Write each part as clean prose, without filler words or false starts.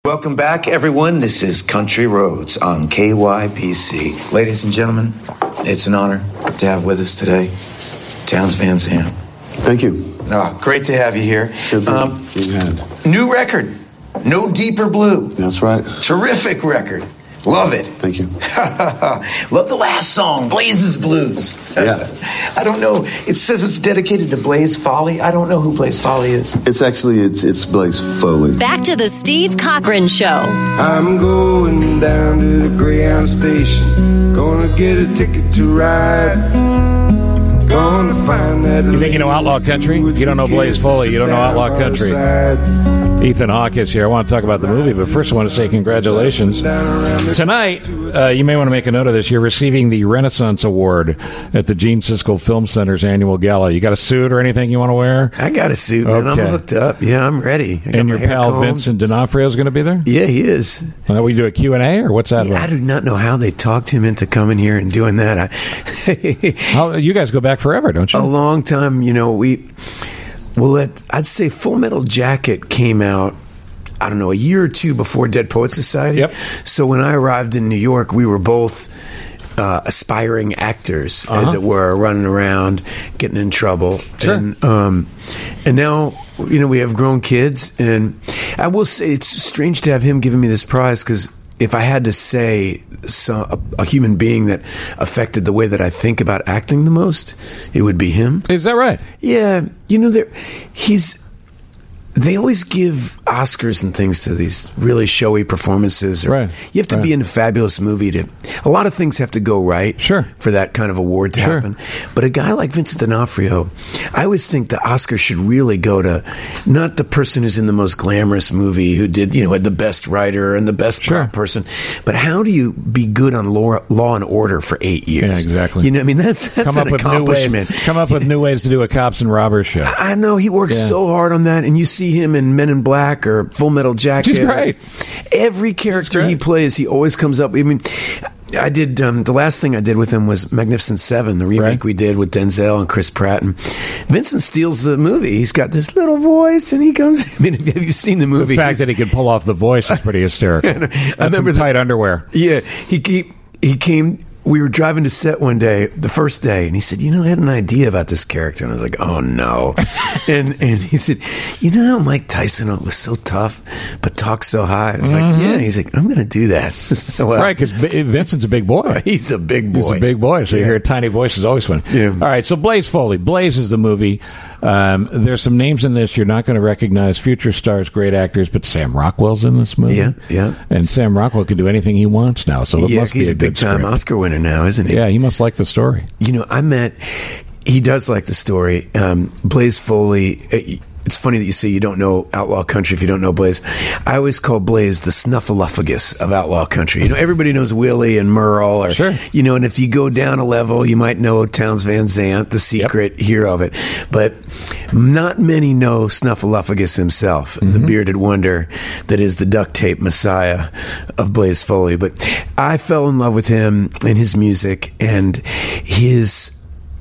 Welcome back, everyone. This is Country Roads on KYPC. Ladies and gentlemen, it's an honor to have with us today Townes Van Zandt. Thank you. Great to have you here. New record, No Deeper Blue. That's right. Terrific record. Love it. Thank you. Love the last song, Blazes Blues. Yeah. I don't know. It says it's dedicated to Blaze Foley. I don't know who Blaze Foley is. It's actually, it's Blaze Foley. Back to the Steve Cochran Show. I'm going down to the Greyhound station. Gonna get a ticket to ride. Gonna find that. You think you know Outlaw Country? If you don't know Blaze Foley, you don't know Outlaw Country. Ethan Hawke is here. I want to talk about the movie, but first I want to say congratulations. Tonight, you may want to make a note of this, you're receiving the Renaissance Award at the Gene Siskel Film Center's annual gala. You got a suit or anything you want to wear? I got a suit, man. Okay. I'm hooked up. Yeah, I'm ready. And your pal Vincent D'Onofrio is going to be there? Yeah, he is. We do a Q&A, or what's that about? I do not know how they talked him into coming here and doing that. You guys go back forever, don't you? A long time. I'd say Full Metal Jacket came out, I don't know, a year or two before Dead Poets Society. Yep. So when I arrived in New York, we were both aspiring actors, as it were, running around, getting in trouble. Sure. And now, we have grown kids. And I will say it's strange to have him giving me this prize, because if I had to say a human being that affected the way that I think about acting the most, it would be him. Is that right? Yeah. They always give Oscars and things to these really showy performances. Right. You have to be in a fabulous movie a lot of things have to go right for that kind of award to happen. But a guy like Vincent D'Onofrio, I always think the Oscar should really go to not the person who's in the most glamorous movie, who did, had the best writer and the best prop person, but how do you be good on Law and Order for 8 years? Yeah, exactly. That's an accomplishment. Come up with new ways to do a cops and robbers show. I know, he works so hard on that, and you see him in Men in Black or Full Metal Jacket. He's great. Every character he plays, he always comes up. I mean, I did the last thing I did with him was Magnificent Seven, the remake we did with Denzel and Chris Pratt. And Vincent steals the movie. He's got this little voice, and he comes. I mean, have you seen the movie? The fact that he can pull off the voice is pretty hysterical. That's some tight underwear. Yeah, he came. We were driving to set one day, the first day, and he said, I had an idea about this character. And I was like, oh, no. and he said, how Mike Tyson was so tough, but talks so high? I was like, yeah. He's like, I'm going to do that. Right, because Vincent's a big boy. He's a big boy. He's a big boy, so you hear a tiny voice is always fun. Yeah. All right, so Blaze Foley. Blaze is the movie. There's some names in this you're not going to recognize. Future stars, great actors, but Sam Rockwell's in this movie. Yeah. And Sam Rockwell can do anything he wants now, so it must be a good script. He's a big-time Oscar winner now, isn't he? Yeah, he must like the story. He does like the story. Blaze Foley, it's funny that you say you don't know Outlaw Country if you don't know Blaze. I always call Blaze the snuffleupagus of Outlaw Country. Everybody knows Willie and Merle, or and if you go down a level, you might know Townes Van Zandt, the secret hero of it. But not many know Snuffleupagus himself, the bearded wonder that is the duct tape messiah of Blaze Foley. But I fell in love with him and his music, and his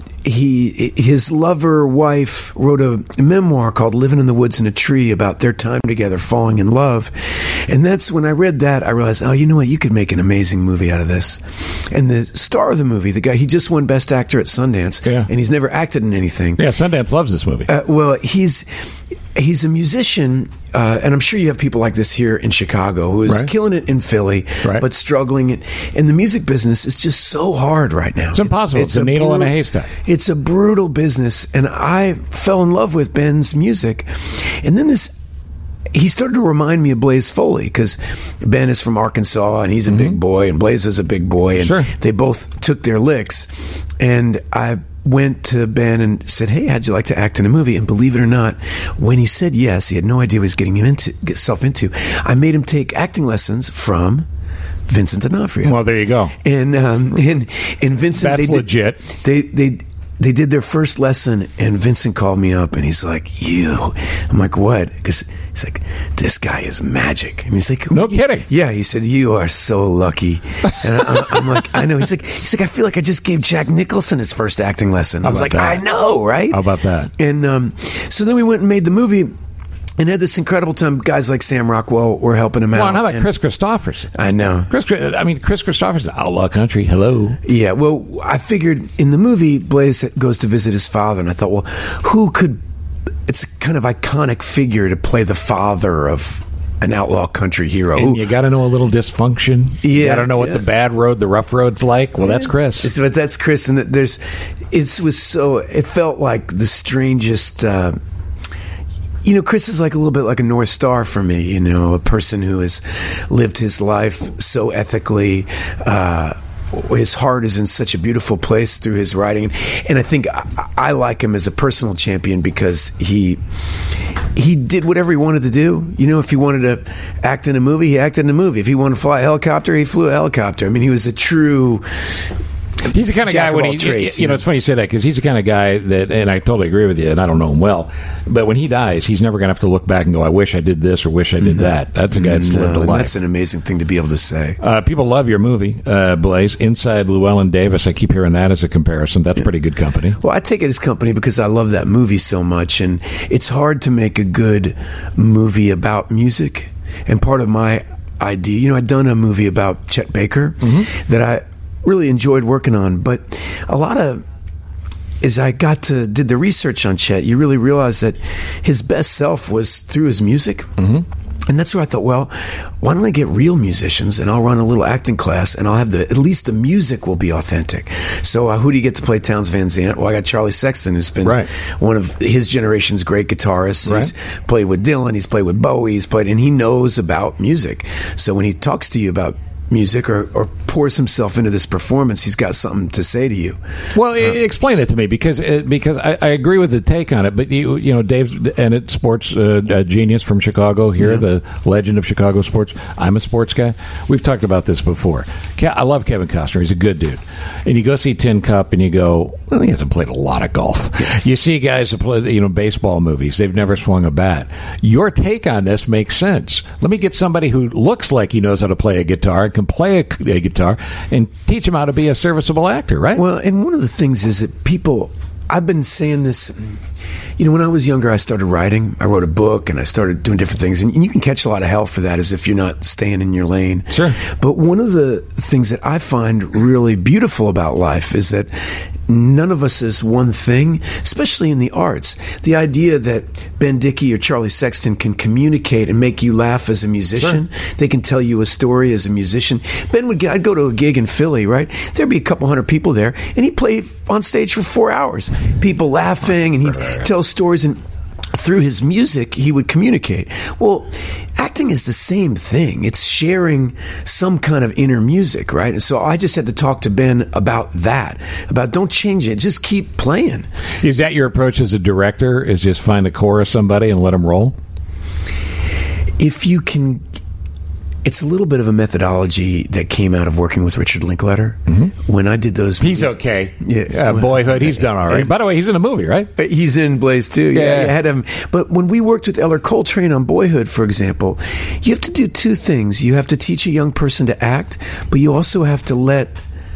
lover wife wrote a memoir called Living in the Woods in a Tree about their time together, falling in love. And that's when I read that, I realized, you know what, you could make an amazing movie out of this. And the star of the movie, the guy, he just won Best Actor at Sundance, and he's never acted in anything. Yeah, Sundance loves this movie. Well, he's a musician, and I'm sure you have people like this here in Chicago who is killing it in Philly, but struggling. And the music business is just so hard right now. It's impossible. It's a needle in a haystack. It's a brutal business, and I fell in love with Ben's music. And then he started to remind me of Blaze Foley, because Ben is from Arkansas, and he's a big boy, and Blaze is a big boy, and they both took their licks. And I went to Ben and said, hey, how'd you like to act in a movie? And believe it or not, when he said yes, he had no idea what he was getting himself into. I made him take acting lessons from Vincent D'Onofrio. Well, there you go. And Vincent, that's legit. They did their first lesson, and Vincent called me up, and he's like, you. I'm like, what? Because he's like, this guy is magic. And he's like, no kidding. Yeah, he said, you are so lucky. And I'm like, I know. He's like, I feel like I just gave Jack Nicholson his first acting lesson. I was like, I know, right? How about that? And so then we went and made the movie. And had this incredible time. Guys like Sam Rockwell were helping him out. Well, and how about And Chris Christopherson? I know. Chris Christopherson, Outlaw Country. Hello. Yeah, well, I figured in the movie, Blaze goes to visit his father, and I thought, well, who could... It's a kind of iconic figure to play the father of an outlaw country hero. And you got to know a little dysfunction. You got to know what the bad road, the rough road's like. Well, that's Chris. But that's Chris, and it felt like the strangest... Chris is like a little bit like a North Star for me, a person who has lived his life so ethically. His heart is in such a beautiful place through his writing. And I think I like him as a personal champion because he did whatever he wanted to do. If he wanted to act in a movie, he acted in a movie. If he wanted to fly a helicopter, he flew a helicopter. I mean, he was a true... He's the kind of guy when trades, it's funny you say that because he's the kind of guy that, and I totally agree with you, and I don't know him well, but when he dies, he's never going to have to look back and go, I wish I did this or wish I did that. That's a guy that's lived a life. That's an amazing thing to be able to say. People love your movie, Blaze. Inside Llewellyn Davis, I keep hearing that as a comparison. That's pretty good company. Well, I take it as company because I love that movie so much, and it's hard to make a good movie about music. And part of my idea, I'd done a movie about Chet Baker that I really enjoyed working on, but a lot of, as I did the research on Chet, you really realize that his best self was through his music. And that's where I thought, well, why don't I get real musicians and I'll run a little acting class and I'll have at least the music will be authentic. So who do you get to play Townes Van Zandt? Well, I got Charlie Sexton, who's been one of his generation's great guitarists. He's played with Dylan, he's played with Bowie, and he knows about music. So when he talks to you about music or pours himself into this performance, he's got something to say to you. Well, explain it to me because I agree with the take on it. But Dave's Ennett, sports genius from Chicago here, the legend of Chicago sports. I'm a sports guy. We've talked about this before. I love Kevin Costner. He's a good dude. And you go see Tin Cup and you go, well, he hasn't played a lot of golf. You see guys that play baseball movies. They've never swung a bat. Your take on this makes sense. Let me get somebody who looks like he knows how to play a guitar and can play a guitar and teach him how to be a serviceable actor, right? Well, and one of the things is that people, I've been saying this, when I was younger, I started writing. I wrote a book and I started doing different things. And you can catch a lot of hell for that as if you're not staying in your lane. Sure. But one of the things that I find really beautiful about life is that none of us is one thing, especially in the arts. The idea that Ben Dickey or Charlie Sexton can communicate and make you laugh as a musician. Sure. They can tell you a story as a musician. I'd go to a gig in Philly, right? There'd be a couple hundred people there, and he'd play on stage for 4 hours. People laughing, and he'd tell stories, and through his music, he would communicate. Well, acting is the same thing. It's sharing some kind of inner music, right? And so I just had to talk to Ben about that, about don't change it, just keep playing. Is that your approach as a director, is just find the core of somebody and let them roll? If you can... It's a little bit of a methodology that came out of working with Richard Linklater. When I did those movies, he's okay. Boyhood, he's done all right. By the way, he's in a movie, right? He's in Blaze too. Yeah, I had him. But when we worked with Eller Coltrane on Boyhood, for example, you have to do two things. You have to teach a young person to act, but you also have to let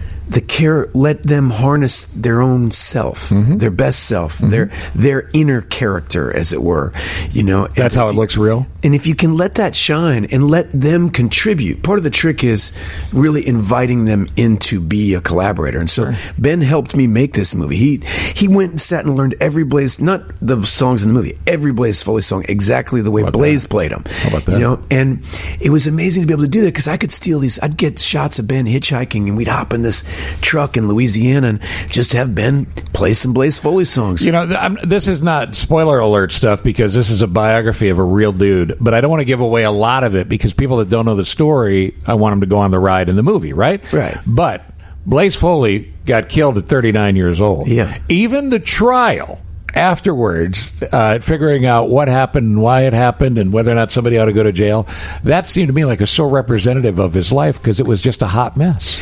them harness their own self, their best self, their inner character, as it were. That's how it looks real. And if you can let that shine and let them contribute, part of the trick is really inviting them in to be a collaborator. And so Ben helped me make this movie. He went and sat and learned every Blaze, not the songs in the movie, every Blaze Foley song exactly the way Blaze played them. How about that? And it was amazing to be able to do that because I could steal these. I'd get shots of Ben hitchhiking, and we'd hop in this truck in Louisiana and just have Ben play some Blaze Foley songs. This is not spoiler alert stuff because this is a biography of a real dude, but I don't want to give away a lot of it because people that don't know the story, I want them to go on the ride in the movie, right? Right. But Blaze Foley got killed at 39 years old. Yeah. Even the trial afterwards, figuring out what happened and why it happened and whether or not somebody ought to go to jail, that seemed to me like so representative of his life because it was just a hot mess.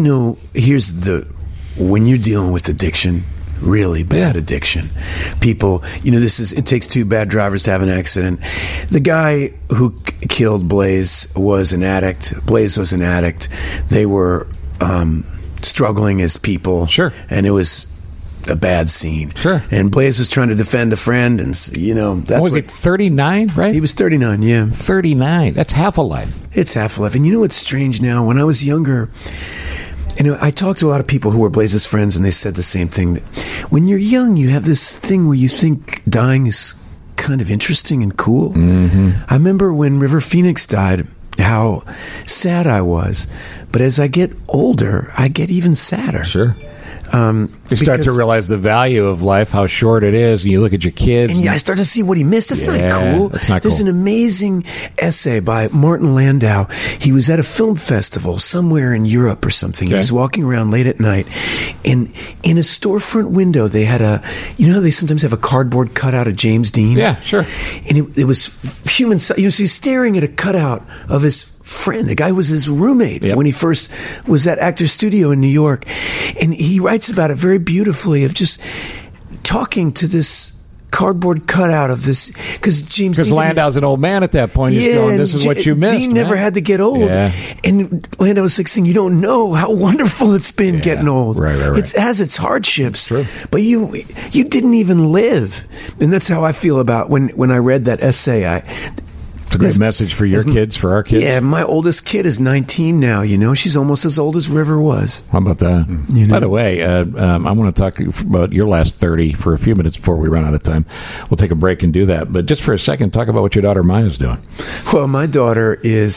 When you're dealing with addiction, really bad addiction, people, it takes two bad drivers to have an accident. The guy who killed Blaze was an addict. Blaze was an addict. They were struggling as people. Sure. And it was a bad scene. Sure. And Blaze was trying to defend a friend, and that's what was he, 39, right? He was 39, yeah. 39. That's half a life. It's half a life. And you know what's strange now? When I was younger, I talked to a lot of people who were Blaze's friends, and they said the same thing. That when you're young, you have this thing where you think dying is kind of interesting and cool. Mm-hmm. I remember when River Phoenix died, how sad I was. But as I get older, I get even sadder. Sure. You start to realize the value of life, how short it is, and you look at your kids. And I start to see what he missed. That's not cool. That's not There's cool. an amazing essay by Martin Landau. He was at a film festival somewhere in Europe or something. Okay. He was walking around late at night, and in a storefront window, they had how they sometimes have a cardboard cutout of James Dean? Yeah, sure. And it was human size. So he's staring at a cutout of his friend. The guy was his roommate when he first was at Actors Studio in New York. And he writes about it very beautifully, of just talking to this cardboard cutout of this, because Landau's an old man at that point. He's going, this is what you missed. Dean never had to get old. Yeah. And Landau was like saying, you don't know how wonderful it's been getting old. Right. It has its hardships. True. But you didn't even live. And that's how I feel about when I read that essay. It's a great message for your kids, for our kids. Yeah, my oldest kid is 19 now, She's almost as old as River was. How about that? By the way, I want to talk to you about your last 30 for a few minutes before we run out of time. We'll take a break and do that. But just for a second, talk about what your daughter Maya's doing. Well, my daughter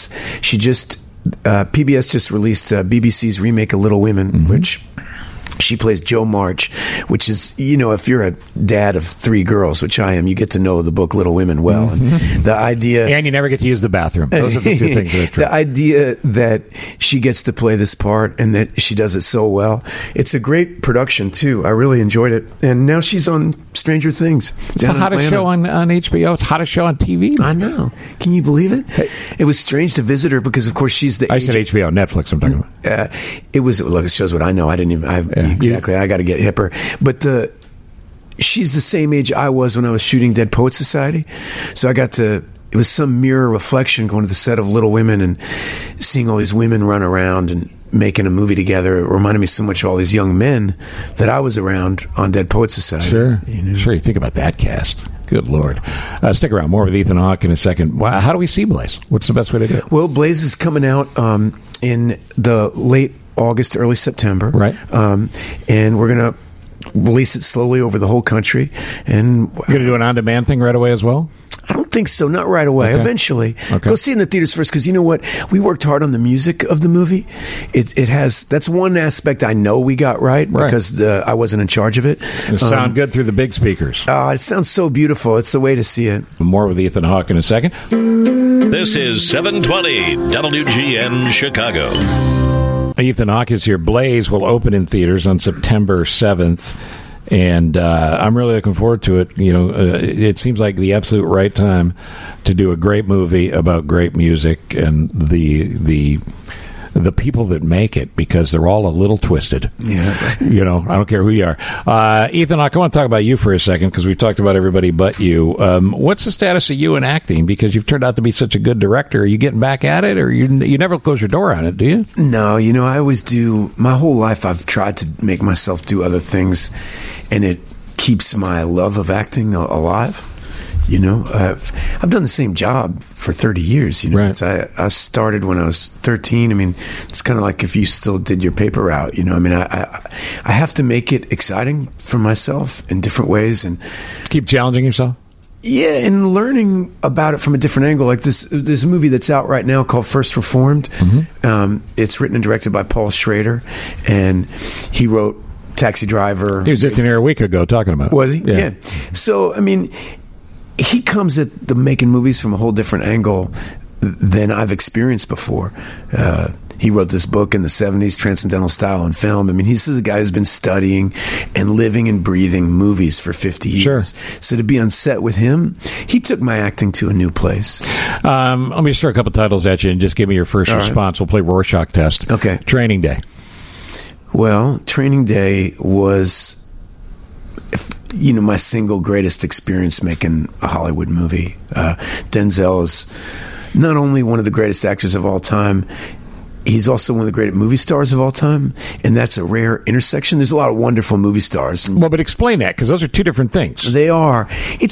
PBS just released BBC's remake of Little Women, which... She plays Jo March, which is, if you're a dad of 3 girls, which I am, you get to know the book Little Women well. And the idea... And you never get to use the bathroom. Those are the 2 things that are true. The idea that she gets to play this part and that she does it so well. It's a great production, too. I really enjoyed it. And now she's on Stranger Things. It's the hottest show on HBO. It's the hottest show on TV. I know. Can you believe it? It was strange to visit her because, of course, she's the... I said HBO, Netflix I'm talking about. It shows what I know. I didn't even... Exactly. I got to get hipper. But she's the same age I was when I was shooting Dead Poets Society. So I got to... It was some mirror reflection going to the set of Little Women and seeing all these women run around and making a movie together. It reminded me so much of all these young men that I was around on Dead Poets Society. Sure. Sure. You think about that cast. Good Lord. Stick around. More with Ethan Hawke in a second. How do we see Blaze? What's the best way to do it? Well, Blaze is coming out in the late August, early September. Right. And we're going to release it slowly over the whole country. And you're going to do an on-demand thing right away as well? I don't think so. Not right away. Okay. Eventually. Okay. Go see it in the theaters first, because you know what? We worked hard on the music of the movie. It has... That's one aspect I know we got right. Because I wasn't in charge of it. It sound good through the big speakers. It sounds so beautiful. It's the way to see it. More with Ethan Hawke in a second. This is 720 WGN Chicago. Ethan Hawke is here. Blaze will open in theaters on September 7th. And I'm really looking forward to it. It seems like the absolute right time to do a great movie about great music and the people that make it, because they're all a little twisted. Yeah. I don't care who you are. Ethan Hawke, I want to talk about you for a second, because we've talked about everybody but you. What's the status of you in acting? Because you've turned out to be such a good director. Are you getting back at it, or you never close your door on it, do you? No, I always do. My whole life I've tried to make myself do other things, and it keeps my love of acting alive. I've done the same job for 30 years. Right. I started when I was 13. I mean, it's kind of like if you still did your paper route. I have to make it exciting for myself in different ways, and keep challenging yourself. Yeah, and learning about it from a different angle. Like there's a movie that's out right now called First Reformed. Mm-hmm. It's written and directed by Paul Schrader, and he wrote Taxi Driver. He was just in here a week ago talking about it. Was he? Yeah. So, he comes at the making movies from a whole different angle than I've experienced before. He wrote this book in the 70s, Transcendental Style in Film. He's a guy who's been studying and living and breathing movies for 50 years. Sure. So to be on set with him, he took my acting to a new place. Let me just throw a couple titles at you and just give me your first response. We'll play Rorschach Test. Okay. Training Day. Well, Training Day was... my single greatest experience making a Hollywood movie. Denzel is not only one of the greatest actors of all time, He's also one of the great movie stars of all time, and that's a rare intersection. There's a lot of wonderful movie stars. Well, but explain that, because those are two different things. They are.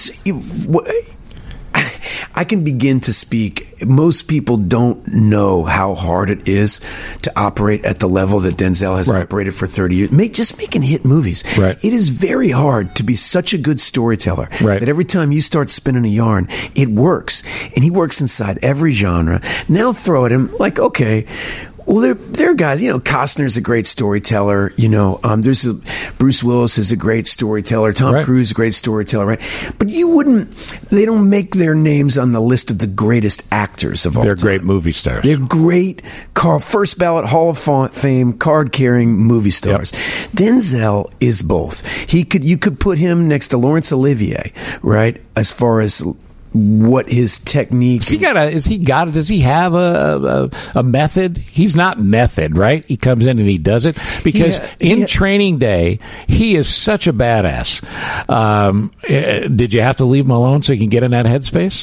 I can begin to speak. Most people don't know how hard it is to operate at the level that Denzel has operated for 30 years. Just making hit movies. Right. It is very hard to be such a good storyteller that every time you start spinning a yarn, it works. And he works inside every genre. Now throw at him, like, okay, well, there are guys, Costner's a great storyteller, Bruce Willis is a great storyteller, Tom Cruise is a great storyteller, right? But they don't make their names on the list of the greatest actors of all time. They're great movie stars. They're great, first ballot Hall of Fame, card-carrying movie stars. Yep. Denzel is both. You could put him next to Laurence Olivier, right, as far as what his technique does he have a method? He's not method, right? He comes in and he does it because in Training Day he is such a badass. Did you have to leave him alone so he can get in that headspace?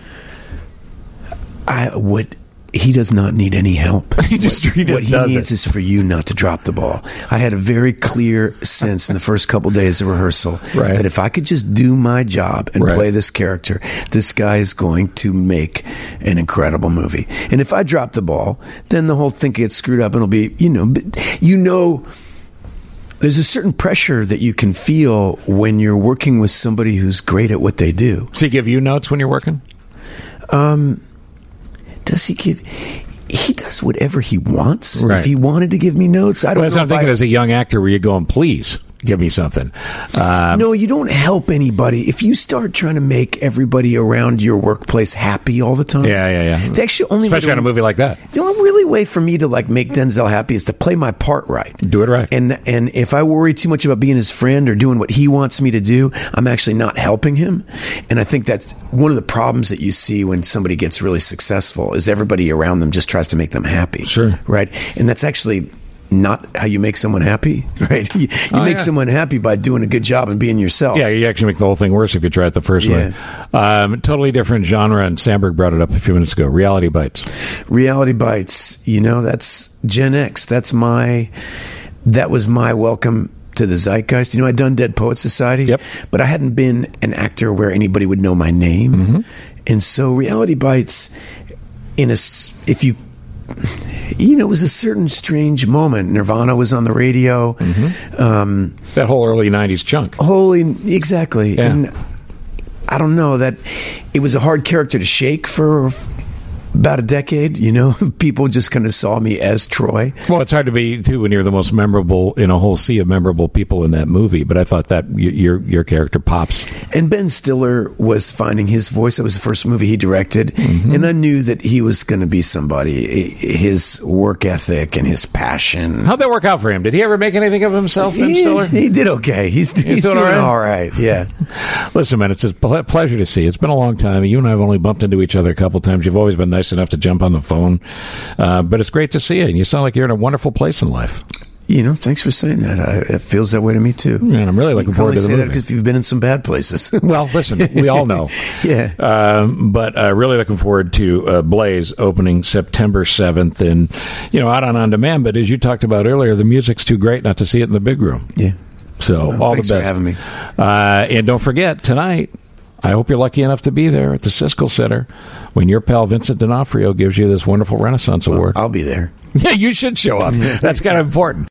He does not need any help. What he needs is for you not to drop the ball. I had a very clear sense in the first couple days of rehearsal that if I could just do my job and play this character, this guy is going to make an incredible movie. And if I drop the ball, then the whole thing gets screwed up and it'll be, there's a certain pressure that you can feel when you're working with somebody who's great at what they do. Does he give you notes when you're working? Does he give? He does whatever he wants. If he wanted to give me notes, I don't know. I'm thinking as a young actor, where you're going, please give me something. No, you don't help anybody if you start trying to make everybody around your workplace happy all the time. Yeah. They actually only especially on a movie like that. The only really way for me to make Denzel happy is to play my part right. Do it right. And if I worry too much about being his friend or doing what he wants me to do, I'm actually not helping him. And I think that's one of the problems that you see when somebody gets really successful is everybody around them just tries to make them happy. Sure. Right? And that's actually not how you make someone happy, right? You make someone happy by doing a good job and being yourself. Yeah, you actually make the whole thing worse if you try it the first way. Totally different genre, and Sandberg brought it up a few minutes ago. Reality Bites. Reality Bites, that's Gen X. That was my welcome to the zeitgeist. I'd done Dead Poets Society, but I hadn't been an actor where anybody would know my name. Mm-hmm. And so Reality Bites, it was a certain strange moment. Nirvana was on the radio. Mm-hmm. That whole early 90s chunk. Exactly. Yeah. And I don't know, that it was a hard character to shake for about a decade. People just kind of saw me as Troy. Well, it's hard to be, too, when you're the most memorable in a whole sea of memorable people in that movie. But I thought that your character pops. And Ben Stiller was finding his voice. That was the first movie he directed. Mm-hmm. And I knew that he was going to be somebody. His work ethic and his passion. How'd that work out for him? Did he ever make anything of himself, Ben Stiller? He did okay. He's doing all right. Yeah. Listen, man, it's a pleasure to see you. It's been a long time. You and I have only bumped into each other a couple times. You've always been nice enough to jump on the phone, but it's great to see you, and you sound like you're in a wonderful place in life. Thanks for saying that. It feels that way to me too. And I'm really looking forward to the movie. Because you've been in some bad places. Well, listen, we all know. Yeah. But really looking forward to Blaze opening September 7th, and out on demand. But as you talked about earlier, the music's too great not to see it in the big room. Yeah. So all the best. Thanks for having me. And don't forget tonight. I hope you're lucky enough to be there at the Siskel Center when your pal Vincent D'Onofrio gives you this wonderful Renaissance Award. I'll be there. Yeah, you should show up. That's kind of important.